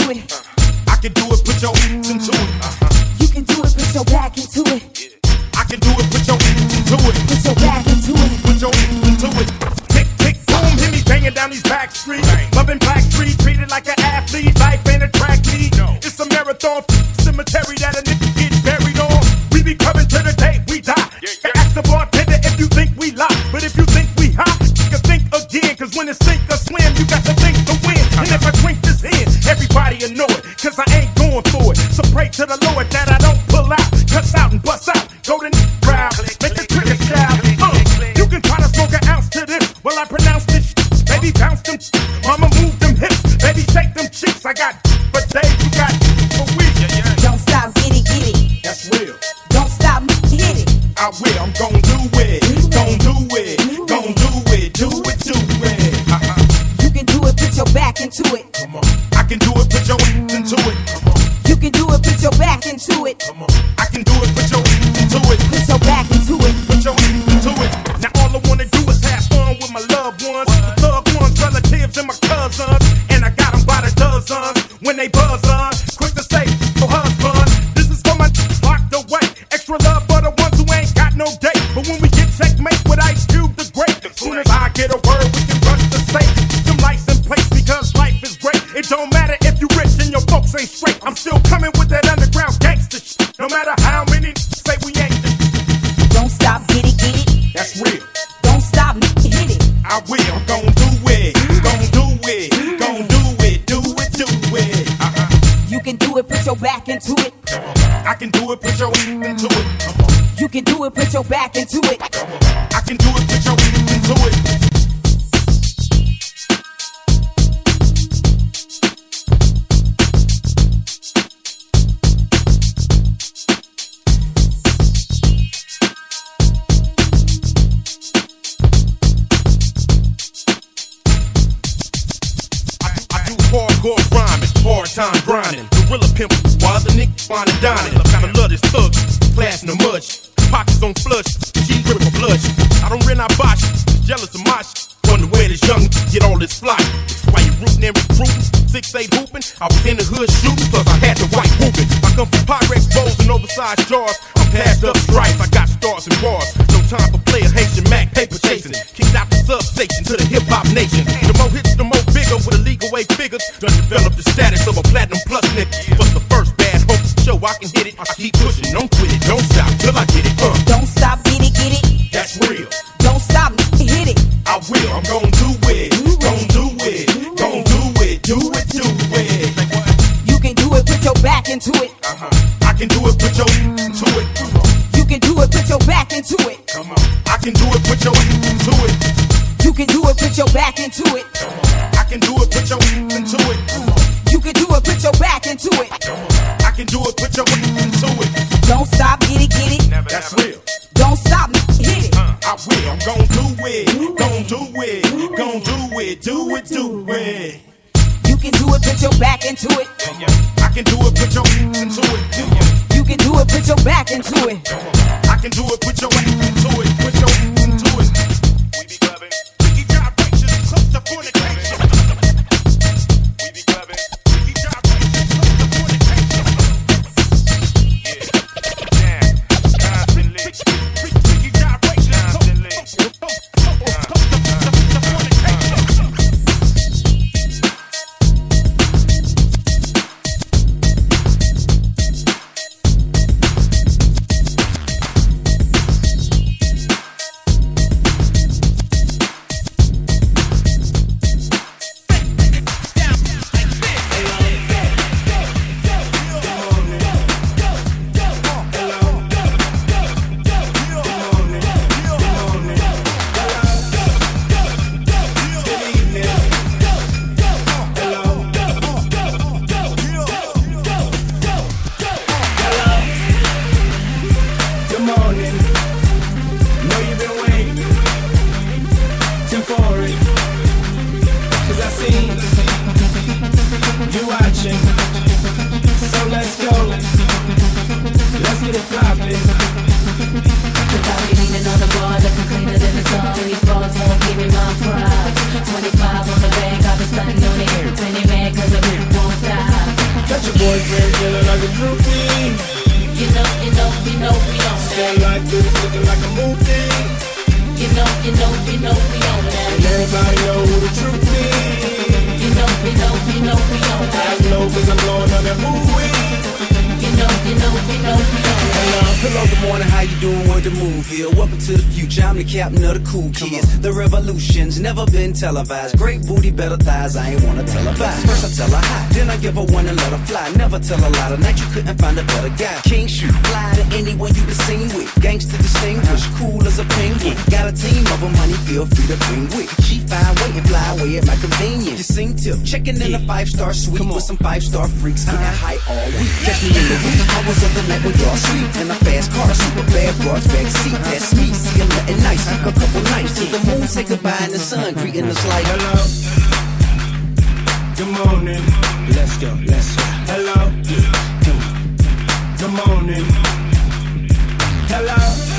it. I can do it, put your into it. You can do it, put your back into it. I can do it, put your into it. Put your back into it. Put your into it. Tick, tick, boom, hear me banging down these back streets. Loving Black Street, treated like an athlete. Life ain't a track meet. It's a marathon cemetery that a nigga get buried on. We be coming to the day we die. Ask the bartender if you think we lie. But if you think we hot, you can think again. Cause when it's sink or swim, you got to think to win. And if I drink this in, everybody will know it. Cause I ain't going for it. So pray to the Lord that I don't pull out. Cuss out and bust out. Go to crowd. Make the trigger shout. You can try to smoke an ounce to this. Well, I pronounce this. Baby, bounce them. Mama, move them hips. Baby, shake them cheeks. I got but days you got for weeks. Don't stop, get it. That's real. Don't stop, hit it. I will. I'm gon' do it. Gon' do it. Gon' do it. Do it. Do it. You can do it, put your back into it. Come on. I can do it. Put your into it. Come on. You can do it, put your back into it. Come on. I can do it. Put your into it. Put your back into it. Put your into it. Now all I wanna do is have fun with my loved ones, the thug ones, relatives, and my cousins. And I got them by the dozens when they buzz on. Quick to say, oh husband, this is for my locked away. Extra love for the ones who ain't got no date. But when we get checkmate with Ice Cube the Great, as soon as I get a word, we can rush the state. Some lights in place because life is great. It don't matter if you rich and your folks ain't straight. I'm still coming with that underground gangster shit. No matter how many say we ain't the Don't stop, get it. That's real. Don't stop, hit it. I will. I'm gon' do it. Gon' do it. Gon' do it. Do it. Do it. You can do it, put your back into it. I can do it. Put your into it. You can do it, put your back into it. I can do it. Put your into it. Hardcore rhyming, hard time grinding, gorilla pimping, while other niggas fine and dining. I love this thug, class in the mud, pockets on flush, G grip for blush. I don't rent, I bosh, jealous of my shit. Wonder where this young get all this fly. Why you rootin' and recruiting? 6'8" hooping. I was in the hood shooting, plus I had the white whooping. I come from Pyrex bowls and oversized jars. I'm passed up stripes, I got stars and bars. No time for player Haitian Mac, paper chasing. Kicked out the substation to the hip hop nation. The more hits, the more bigger with illegal way figures. Done develop the status of a platinum plus nigga. But the first bad hope show I can hit it. I keep pushing, don't quit it, don't stop till I get it. Don't stop, get it. That's real. Don't stop, hit it. I will, I'm gon' do it. Gon' do it. Gon' do it. Do it. Do it. You can do it, put your back into it. I can do it, put your into it. You can do it, put your back into it. Come on. I can do it, put your into it. You can do it, put your back into it. I can do it, put your into it. You can do it, put your back into it. I can do it, put your into it. Don't stop, get it. That's real. Don't stop, hit it. I will, I'm gon' do it. Gon' do it. Gon' do it. Do it. Do it. You can do it, put your back into it. I can do it, put your into it. You can do it, put your back into it. I can do it, put your into it. Put your into it. We be clubbing. Freaky gyrations, close to fornication. We be clubbing. Freaky gyrations, close to fornication. Yeah, constantly. Freaky gyrations, constantly. Close to fornication. boyfriend feeling like a groupie. You know we on that. Stay like this, looking like a movie. You know we on that. And everybody know who the truth is. You know we on that. I know 'cause I'm blowing on that movie. You know we on that. Hello, good morning, how you doing? Where the moon feel? Welcome to the future, I'm the captain of the cool kids. The revolution's never been televised. Great booty, better thighs, I ain't wanna televise. First I tell her hi, then I give her one and let her fly. Never tell a lie, tonight you couldn't find a better guy. King shoot, fly to anyone you been seen with. Gangsta distinguished, cool as a penguin. Got a team of them, honey, feel free to bring with. She fine, wait and fly away at my convenience. You sing tip, checking in a 5-star suite with some 5-star freaks. Getting high all week. Catch me in the wee hours of the night when y'all sleep. In a fast car, super bad broads back seat. That's me, see I'm nothing nice. A couple nights till the moon say goodbye and the sun greeting us like hello. Good morning. Let's go. Hello. Good morning. Hello.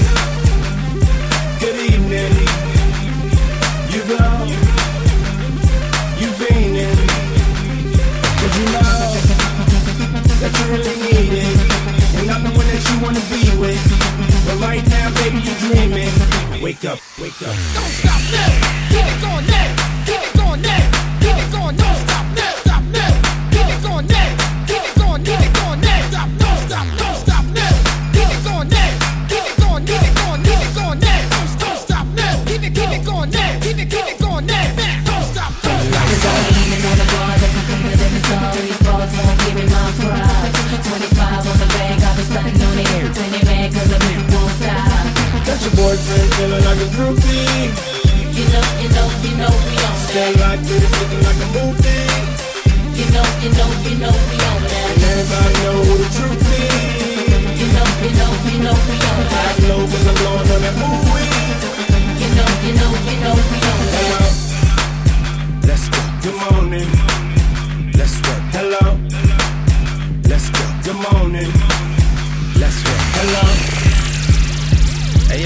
Good evening. You go. You fiending. 'Cause you know that you really need it. And I'm the one that you wanna be with. But right now, baby, you dreaming. Wake up. Don't stop now. Keep it going now. Keep it going now. Keep it going. Don't stop now. Stop now. Keep it going now. Keep it going. Keep it going now. Stop. Don't stop. Don't stop now. Keep it going now. Keep it going. Keep it going. Keep it going now. Don't stop now. Keep it going now. Keep it going now. Don't stop now. Cause I'm leaning on the bar, looking cleaner than the sun. These balls won't give me my pride. 25 on the bag, I've been stunting on it. When they mad 'cause the beat won't stop. Got your boyfriend feeling like a groupie. You know we on that. Stay like this, looking like a movie. You know we on that. And everybody know who the truth is. You know we on that. I know 'cause I'm blowing on that movie. You know we on that. Hello. Let's go. Good morning. Let's go. Hello. Let's go. Good morning. Let's go. Hello. Hey,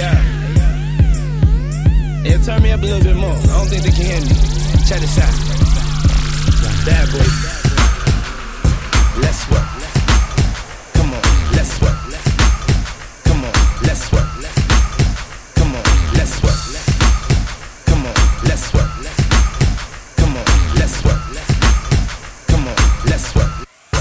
yeah, turn me up a little bit more. I don't think they can hear me. Check this out. Bad boy. Let's work. Come on, let's work. Come on, let's work. Come on, let's work. Come on, let's work. Come on, let's work. Come on, let's work.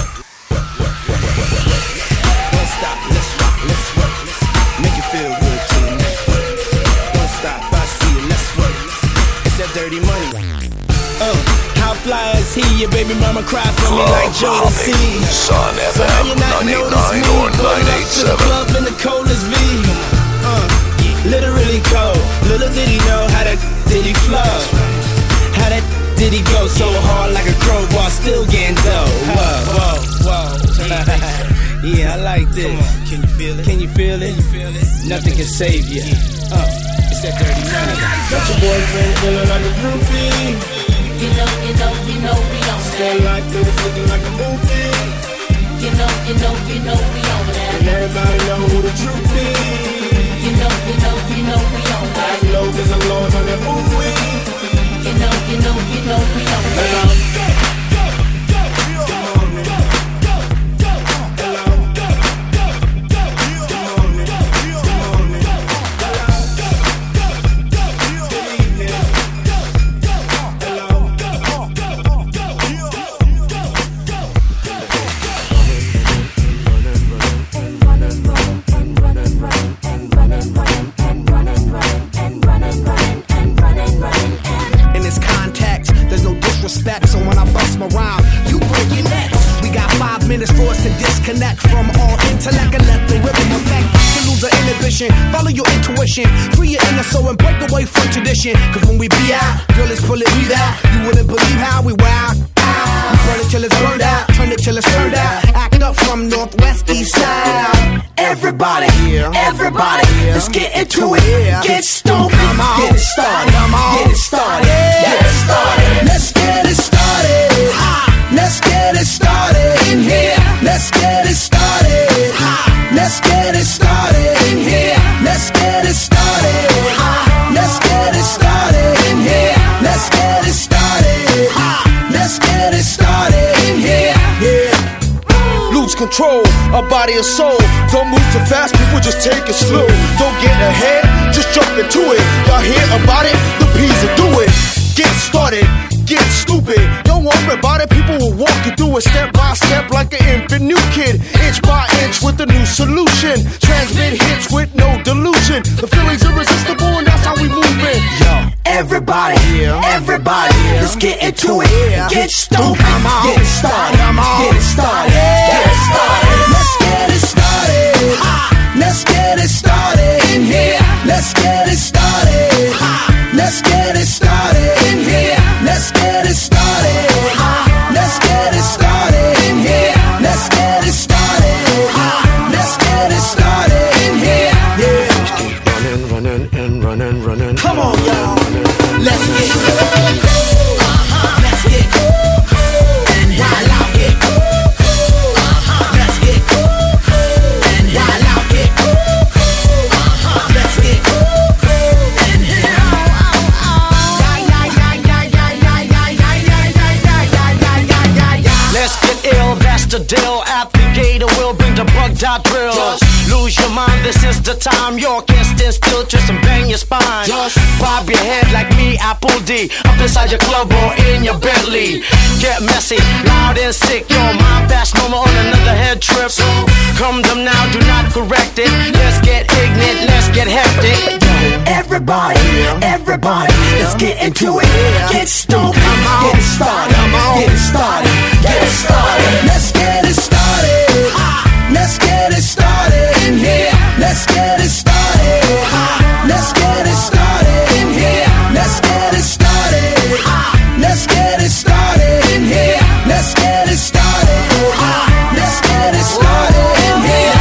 Don't stop, let's rock, let's work. Make it feel good to the next. Don't stop, I see it, let's work. It's that dirty money. How fly is he? Your baby mama cry for me like Jodeci. Sun FM 989 or 987. Club in the coldest V. Literally cold. Little did he know how that did he flow. How that did he go so hard like a crowbar, still getting dough. Whoa. Yeah, I like this. Can you feel it? Can you feel it? Nothing can save you. It's that dirty money. Got your boyfriend feeling like a groupie. You know we on that. Stay like this, looking like a movie. You know we on that. And everybody know who the truth is. You know we on that. I know 'cause I'm blowing on that movie. You know we on that. Hello. In this context, there's no disrespect, so when I bust my rhyme, you break your neck. We got 5 minutes for us to disconnect from all intellect and let the rhythm affect. To lose the inhibition, follow your intuition, free your inner soul and break away from tradition. 'Cause when we be out, girl, it's pull it, we out. You wouldn't believe how we wow. We burn it till it's burned out, turn it till it's turned out. Act up from northwest, east side. Everybody, let's get into it. Get stoned, get it started, get it started, get it started. Let's get it started. Let's get it started in here. Let's get it started. Let's get it started in here. Let's get it started. Let's get it started in here. Let's get it started. Let's get it started in here. Yeah. control a body and soul. Don't move too fast, people, just take it slow. Don't get ahead, just jump into it. Y'all hear about it? The P's will do it. Get started, get stupid. Don't worry about it, people will walk you through it step by step like an infant new kid. Inch by inch with a new solution. Transmit hits with no delusion. The feeling's irresistible and that's how we move it. Yo, everybody, everybody, let's get into it. Get stupid, get it started, get it started, get it started. Let's get it started. Let's get it started in here. Let's get it started. Let's get it started in here. Let's get it started. Let's get it started in here. Let's get it started. Let's get it started in here. Yeah. Running and running, running. Come on, y'all. Let's get it. Let's get it. And while I get it. Let's get it. And while I get it. Let's get it. And let's get ill, that's the deal. Applicator will bring the bug-dot drill. Lose your mind, this is the time. You can't stand still, twist and bang your spine. Bob your head like me, Apple D. Up inside your club or in your Bentley. Get messy, loud and sick. Your mind fast, no more on another head trip. Come them now, do not correct it. Let's get ignorant, let's get hectic. Everybody, everybody, let's get into it. Get stupid, get it started, get it started, get it started. Let's get it started. Let's get it started in here. Let's get it started. Let's get it started in here. Let's get it started. Let's get it started in here. Let's get it started. Let's get it started in here.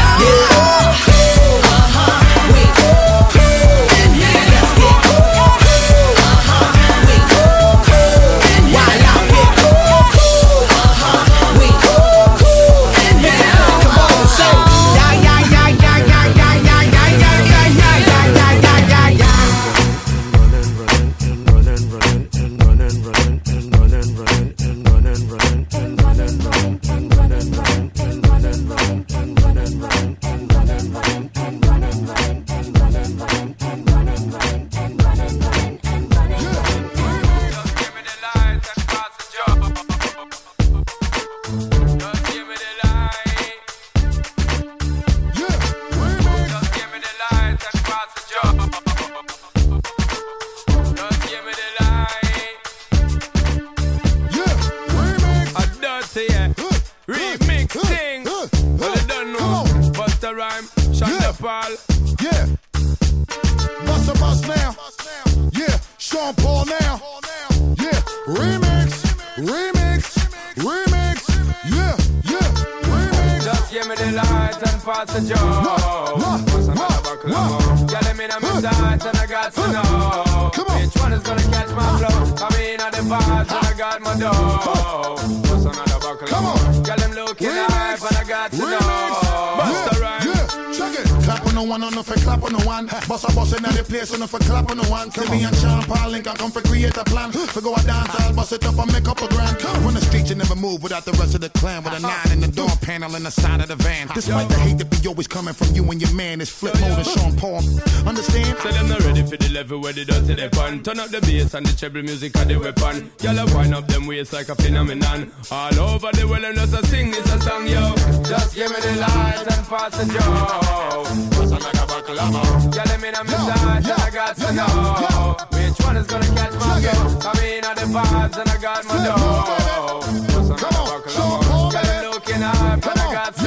Without the rest of the clan, with a 9 in the door panel in the side of the van. Despite the hate that be always coming from you and your man, it's Flip Mode and Sean Paul. Understand? So them not ready for the level where they dirty they fun. Turn up the bass and the treble music and the weapon. Y'all wind up them waist like a phenomenon. All over the world and just a sing this a song, yo. Just give me the light and pass the joe. Cause I'm like a buckle of more. Y'all let me know me side and I got to know which one is gonna catch my go. I mean all the vibes and I got my dough. Come on, Sean, got it looking up, and I got to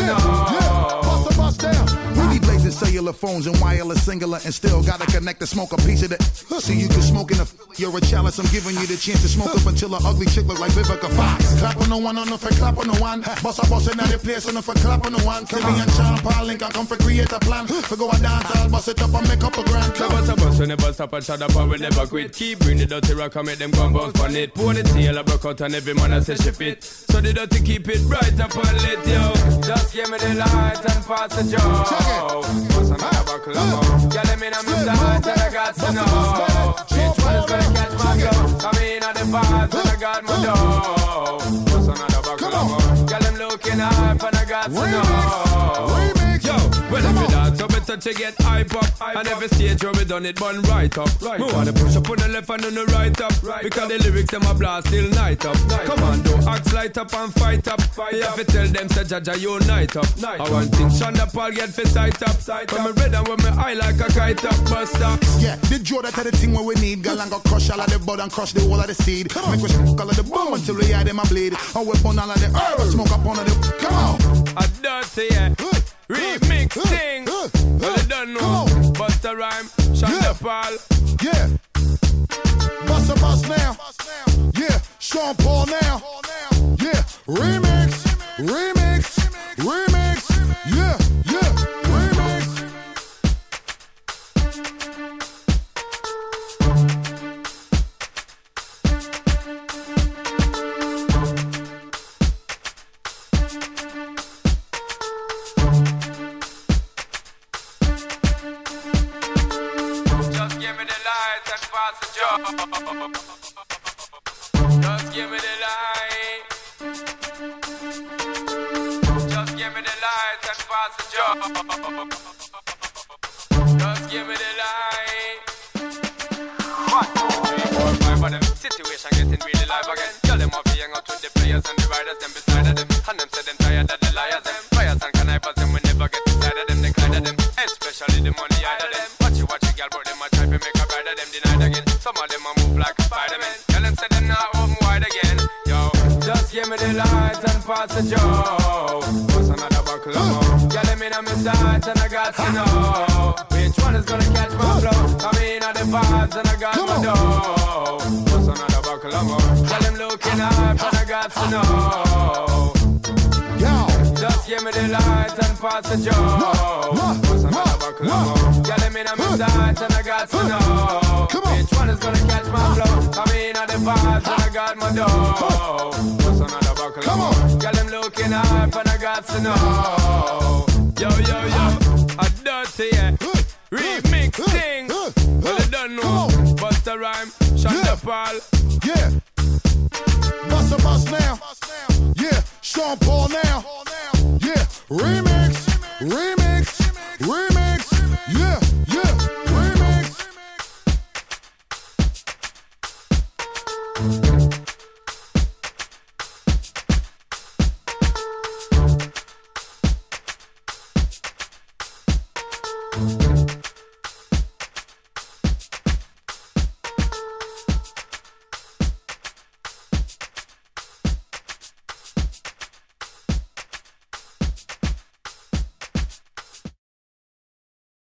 know. Bust down. We be blazing cellular phones and wireless singular, and still gotta connect to smoke a piece of that. So you can smoke in the you're a chalice. I'm giving you the chance to smoke up until an ugly chick look like Vivica Fox. Clap on the one, on the for clap on the one. Boss and now they place on the for clap on the one. Timmy and Sean Paul link, I come for create a plan. For go a dance, I'll bust it up and make up a grand. Bust we never stop and shut up and we never quit. Keep bring the dirty rock and make them gun bounce on it. Pour the tail, I broke out and every man I say she fit. So the dirty keep it bright up and lit, yo. Just give me the light and pass the joe. Bust another buckle of more. Yeah, let me know me side and I got to know which one is gonna catch my go. I mean all the vibes and I got my dough. Bust another buckle of more. Yeah, them looking up and I got to know So better to get hype up. And every stage where we done it, burn right up. We wanna push up on the left and on the right up. Because the lyrics them a blast till night up. Come on, do axe light up and fight up. You have to tell them say Jaja unite up. I want things Shonda Paul get for sight up. When me red and when me eye like a kite up. Buster. Yeah, the Joe that the thing where we need. Girl and go crush all of the bud and crush the whole of the seed. Make us all of the bone until we hear them a bleed. And we burn all of the herb, smoke up on the. Come on. A dirty remix thing. Well, you don't know. Busta Rhyme, Shonda Paul. Yeah. Busta Bust now. Yeah. Sean Paul now. Yeah. Remix. Yeah. Remix. Just give me the light and pass the job. Just give me the light. Just give me the light and pass the job. Just give me the light. 1, 2, 3, 4, 5 of them. Situation getting really live again. Tell them off hang out with the players and the riders, them beside of them. And them say them tired of the liars, them. Fires and connivers, them we never get inside of them. They kind of them, especially the money out of them. Watch you, girl, but them a try to make a bride of them denied again. Some of them a move like a Spider-Man. Tell them say them not open wide again. Yo, just give me the light and pass the joe. What's another buckle of more? Girl, them in on my sight and I got to know which one is gonna catch my flow. I mean, on the vibes and I got my dough. What's another buckle of more? Girl, them looking up and I got to know. Just give me the light and pass the joe. What's another buckle of more? Girl, them in on my sight and I got to know which one is gonna catch my flow. I mean, on the vibes and I got my dough. What's another buckle of more? Girl, them looking up and I got to know. Yo, a dirty remix thing. Well, you don't know. Busta Rhyme, Shonda Paul.